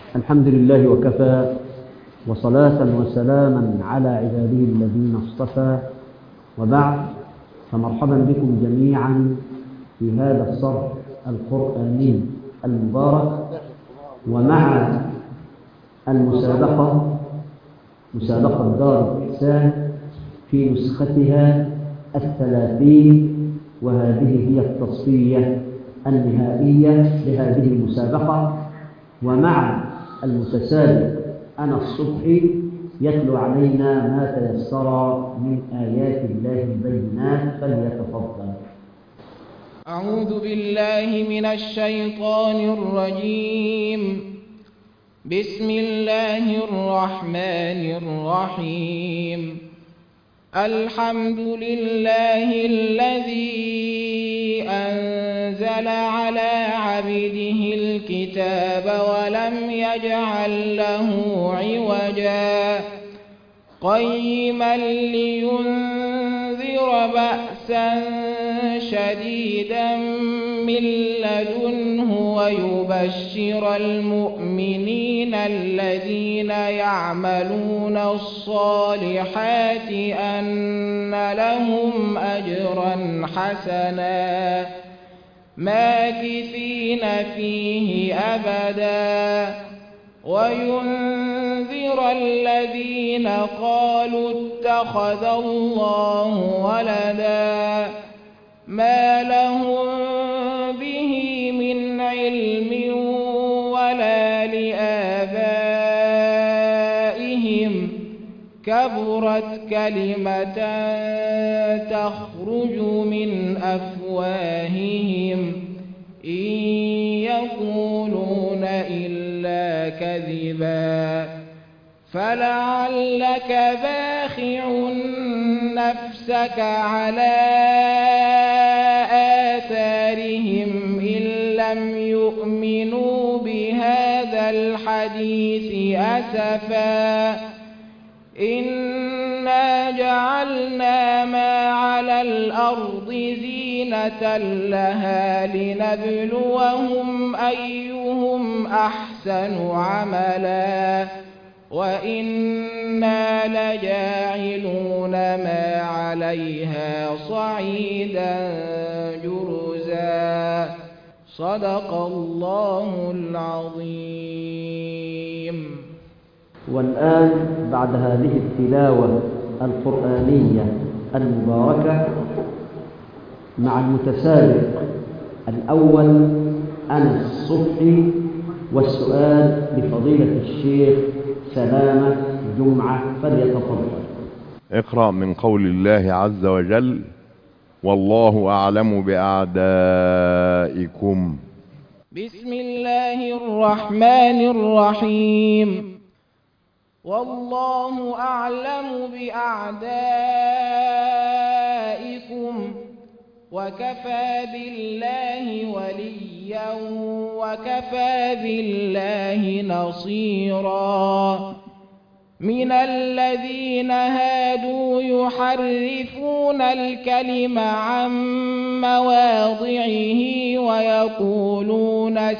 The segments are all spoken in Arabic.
الحمد لله وكفى، وصلاة وسلاما على عباده الذين اصطفى، وبعد، فمرحبا بكم جميعا في هذا الصرح القرآني المبارك، ومع المسابقة مسابقة دار الإحسان في نسختها 30، وهذه هي التصفية النهائية لهذه المسابقة. ومع المتسابق أنا الصبحي يتلو علينا ما تيسر من آيات الله البينات، فليتفضل. أعوذ بالله من الشيطان الرجيم. بسم الله الرحمن الرحيم. الحمد لله الذي أنزل على عبده الكتاب ولم يجعل له عوجا قيما لينذر بأسا شديدا من لدنه ويبشر المؤمنين الذين يعملون الصالحات أن لهم أجرا حسنا ماكثين فيه أبدا وينذر الذين قالوا اتخذ الله ولدا ما لهم به من علم ولا لآبائهم كبرت كلمة تخرج من أفواههم إن يقولون إلا كذبا فلعلك باخع نفسك على آثارهم إن لم يؤمنوا بهذا الحديث أسفا إنا جعلنا ما على الأرض زينة لها لنبلوهم أيهم أحسن عملا وإنا لجاعلون ما عليها صعيدا جرزا. صدق الله العظيم. والآن بعد هذه التلاوة القرآنية المباركة مع المتسابق الأول أنس الصبحي، والسؤال لفضيلة الشيخ سلامة جمعة، فليتفضل. اقرأ من قول الله عز وجل: والله أعلم بأعدائكم. بسم الله الرحمن الرحيم. والله أعلم بأعدائكم وكفى بالله وليا وكفى بالله نصيرا. من الذين هادوا يحرفون الكلم عن مواضعه ويقولون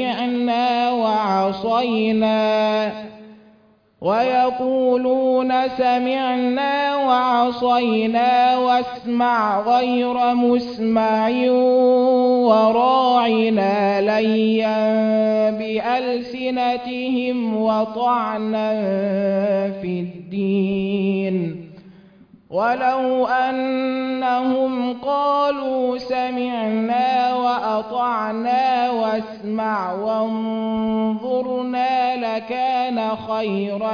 سمعنا وعصينا واسمع غير مسمع وراعنا ليا بألسنتهم وطعنا في الدين ولو أنهم قالوا سمعنا وأطعنا واسمع وانظرنا لكان خيرا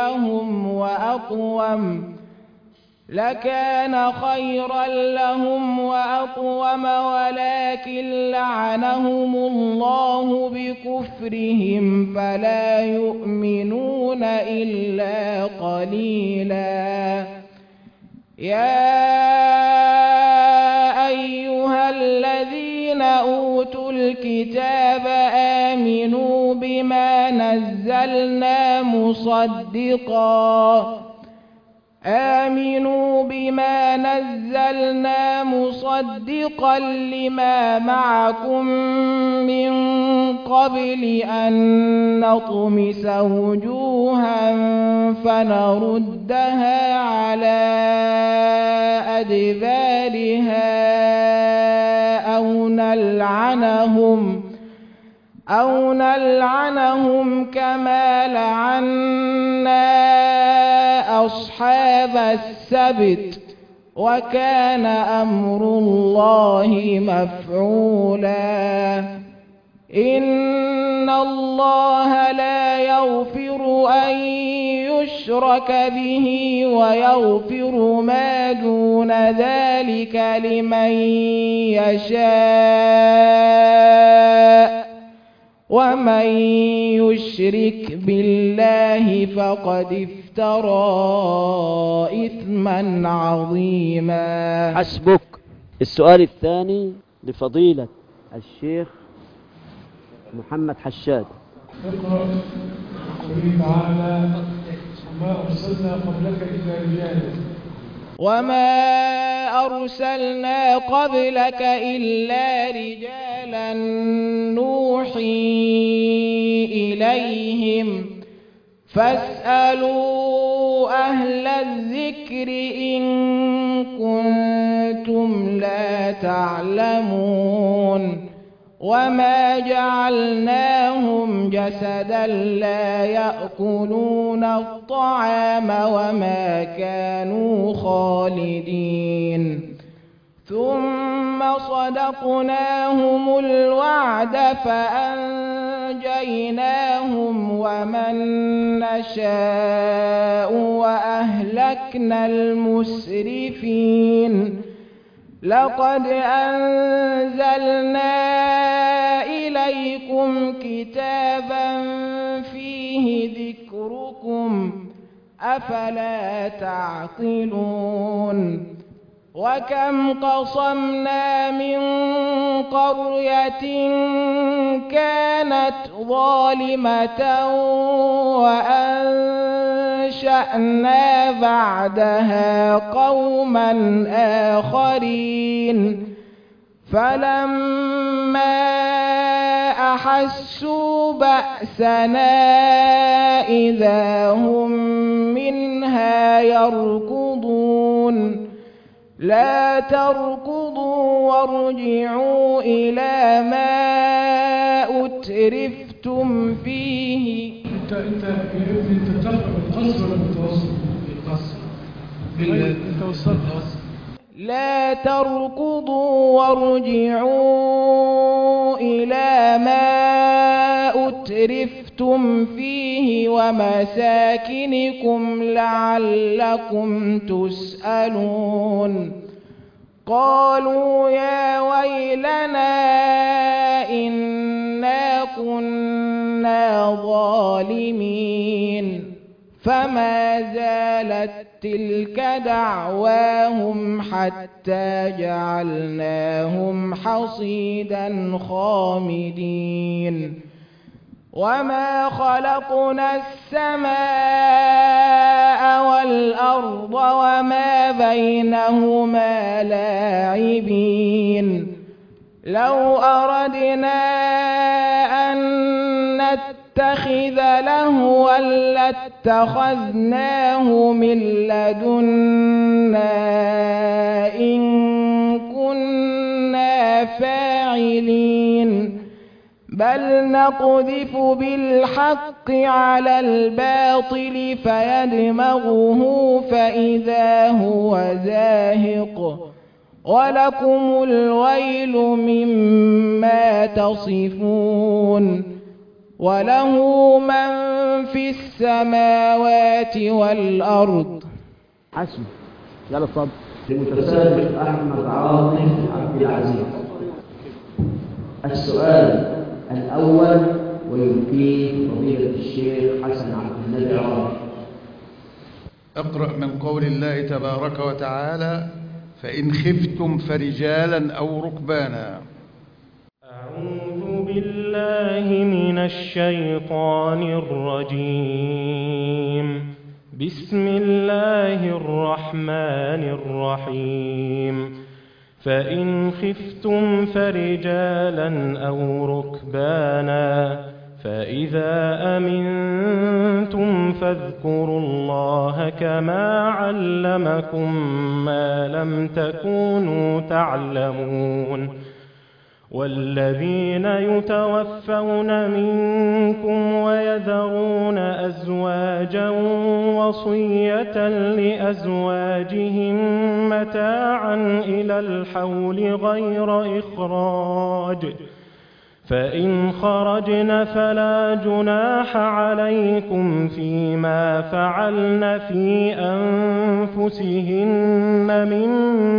لهم وأقوم ولكن لعنهم الله بكفرهم فلا يؤمنون إلا قليلا. يا أيها الذين أوتوا الكتاب آمنوا بما نزلنا آمنوا بما نزلنا مصدقا لما معكم من قبل أن نطمس وجوها فنردها على أدبارها أو نلعنهم كما لعنا أصحاب السبت وكان أمر الله مفعولا إن الله لا يغفر أن يشرك به ويغفر ما دون ذلك لمن يشاء ومن يشرك بالله فقد افترى إثما عظيما. حسبك. السؤال الثاني لفضيلة الشيخ محمد حشاد. اقرأ قوله تعالى وما أرسلنا قبلك إلا رجالا. وما أرسلنا قبلك إلا رجالا نوحي إليهم فاسألوا أهل الذكر إن كنتم لا تعلمون. وما جعلناهم جسدا لا يأكلون الطعام وما كانوا خالدين ثم صدقناهم الوعد فأنجيناهم ومن نشاء وأهلكنا المسرفين. لقد أنزلنا إليكم كتابا فيه ذكركم أفلا تعقلون. وكم قصمنا من قرية كانت ظالمة وأنشأنا بعدها قوما آخرين فلما أحسوا بأسنا إذا هم منها يركضون. لا تركضوا وارجعوا إلى ما أترفتم فيه. انت يا ابني انت تقرأ بالقصر ولا بالتوسط؟ بالتوسط. لا تركضوا وارجعوا إلى ما أترفتم فيه ومساكنكم لعلكم تسألون. قالوا يا ويلنا إنا كنا ظالمين. فما زالت تلك دعواهم حتى جعلناهم حصيدا خامدين. وما خلقنا السماء والأرض وما بينهما لاعبين. لو أردنا أن نتخذ لهوا لاتخذناه من لدنا إن كنا فاعلين. بل نقذف بالحق على الباطل فيدمغه فإذا هو زاهق ولكم الويل مما تصفون. وله من في السماوات والأرض. حسن. يلا صب. المتسابق أحمد عاطف عبد العزيز. السؤال الأول ويلقيه فضيلة الشيخ حسن عبد النبي عربي. اقرأ من قول الله تبارك وتعالى فإن خفتم فرجالا أو ركبانا. أعوذ بالله من الشيطان الرجيم. بسم الله الرحمن الرحيم فإن خفتم فرجالا أو ركبانا فإذا أمنتم فاذكروا الله كما علمكم ما لم تكونوا تعلمون والذين يتوفون منكم ويذرون أزواجا وصية لأزواجهم متاعا إلى الحول غير إخراج فإن خرجن فلا جناح عليكم فيما فعلن في أنفسهن من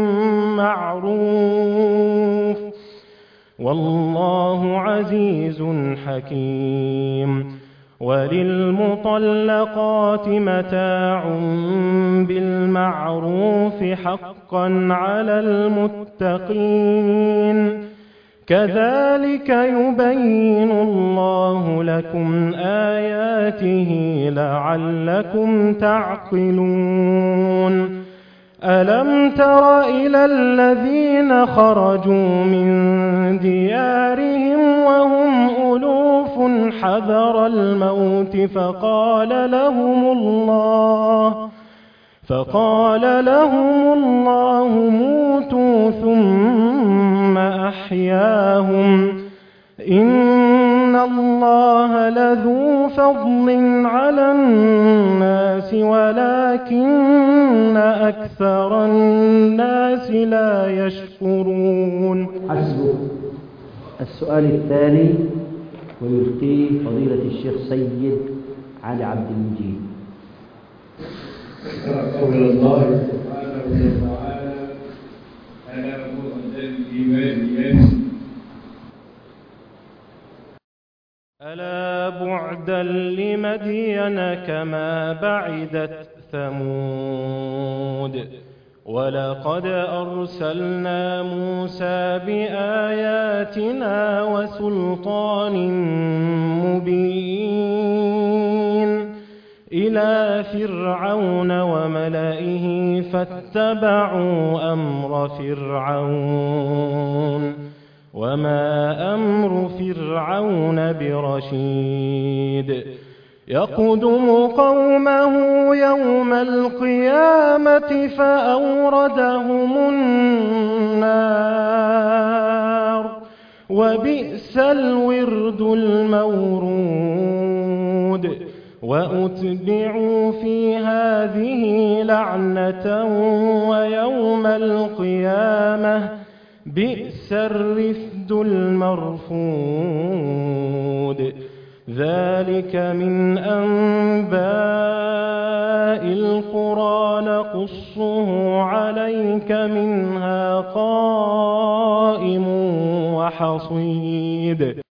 معروف والله عزيز حكيم وللمطلقات متاع بالمعروف حقا على المتقين كذلك يبين الله لكم آياته لعلكم تعقلون ألم تر إلى الذين خرجوا من ديارهم وهم ألوف حذر الموت فقال لهم الله موتوا ثم أحياهم إن الله لذو فضل على الناس ولكن أكثر الناس لا يشكرون. حسبك. السؤال الثاني ويفتيه فضيلة الشيخ سيد علي عبد المجيد. قول الله سبحانه وتعالى ألا بعدا لمدين ألا بعدا لمدين كما بعدت ثمود ولقد أرسلنا موسى بآياتنا وسلطان مبين إلى فرعون وملئه فاتبعوا أمر فرعون وما أمر فرعون برشيد يقدم قومه يوم القيامة فأوردهم النار وبئس الورد المورود وأتبعوا في هذه لعنة ويوم القيامة بئس الرفد المرفود ذلك من أنباء القرى نقصه عليك منها قائم وحصيد.